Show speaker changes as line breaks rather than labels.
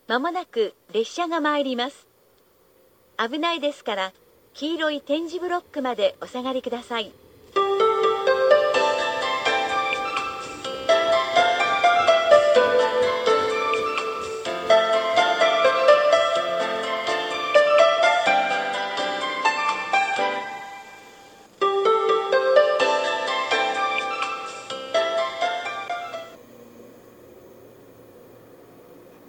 まもなく列車が参ります。危ないですから、黄色い点字ブロックまでお下がりください。